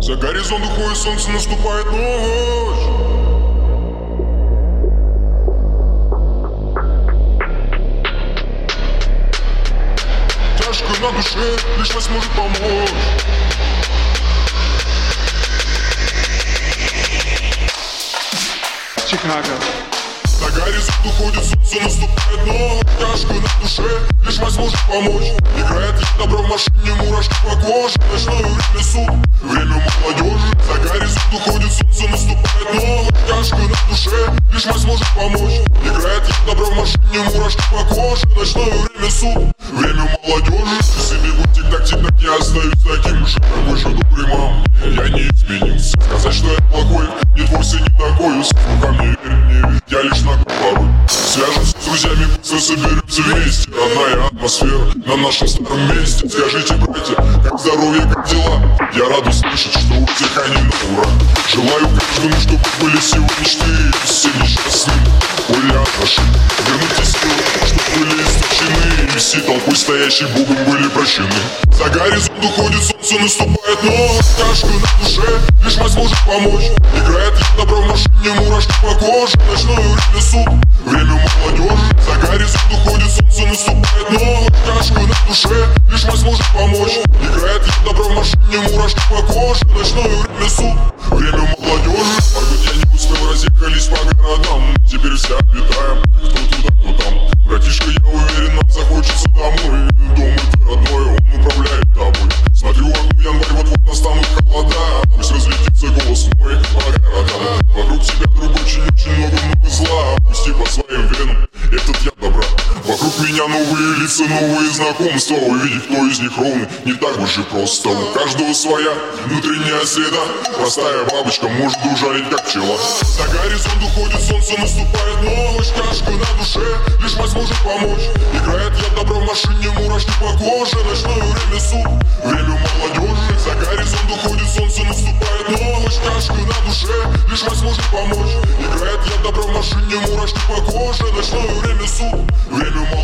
За горизонт уходит солнце, наступает ночь. Тяжко на душе, лишь вас может помочь. Chicago. За горизонт уходит солнце, наступает ночь. Тяжко на душе, лишь мать может помочь. Играет я добро в машине, мурашки по коже. Ночное время суд, время молодежи. За горизонт уходит солнце, наступает ночь. Тяжко на душе, лишь мать может помочь. Играет я добро в машине, мурашки по коже. Ночное время суд, время молодежи. Часы бегут тик-так, тик-так, я остаюсь таким же. Такой же добрый мам, я не изменился. Сказать, что я плохой, нет, вовсе не такой. Ко мне верь, я лишь на порой. Свяжемся с друзьями, быстро соберемся вместе. Родная атмосфера на нашем старом месте. Скажите, братья, как здоровье, как дела? Я рад услышать, что у всех они на ура. Желаю каждому, чтобы были силы мечты. Все несчастными были отношения. Верните силы, чтобы были истощены. И все толпой стоящей Богом были прощены. За горизонт уходит солнце, наступает ночь. Тяжко на душе, лишь мать может помочь. Играет я добро в машине, мурашки по коже. Ночное время суд, время молодежи. За горизонт уходит солнце, наступает ночь. Тяжко на душе, лишь мать может помочь. Играет я добро в машине, мурашки по коже. Ночное время суд, время молодежи. Погодя не успел, разъехались по городам. Теперь все обитаем, кто туда, кто там. Братишка, я уверен, нам захочется домой. Дом это родной, он управляет тобой. Смотрю, в окно январь, вот-вот настанут холода. Пусть разлетится голос мой по городам. Вокруг тебя, друг, очень-очень много зла. Пусти по своим венам этот яд добра. Вокруг меня новые лица, новые знакомства. Увидеть, кто из них ровный, не так уж и просто. У каждого своя внутренняя среда. Простая бабочка может ужалить, как пчела. За горизонт уходит солнце, наступает ночь. Тяжко на душе, лишь мать может помочь. Играет я добро в машине, мурашки по коже. Ночное время суд, время молодежи. За горизонт уходит солнце, наступает ночь. Тяжко на душе, лишь мать может помочь. Играет я добро в машине, мурашки по коже. Ночное время суд, время молодежи.